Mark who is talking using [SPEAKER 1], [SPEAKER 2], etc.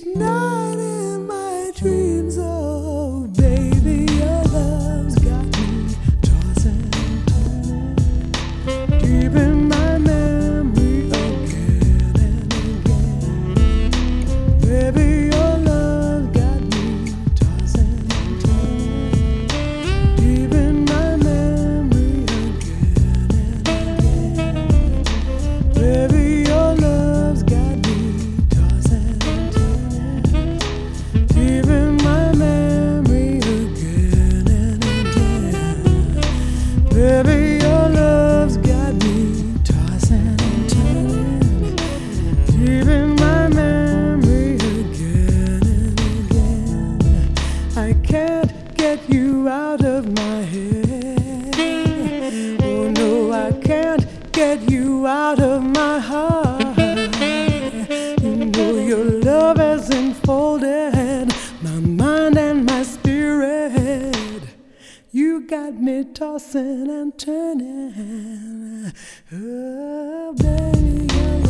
[SPEAKER 1] night in my dreams, oh baby, your love's got me tossing and turning, deep in my memory again and again. Baby, your love's got me tossing and turning, deep in my memory again and again. Baby, your love's got me tossing and turning, deep in my memory again and again. Baby, your love's got me tossing and turning, deep in my memory again and again. I can't get you out of my head. Oh no, I can't get you out of my heart. You know your love has enfolded my mind and my spirit. You got me tossing and turning. Oh, baby,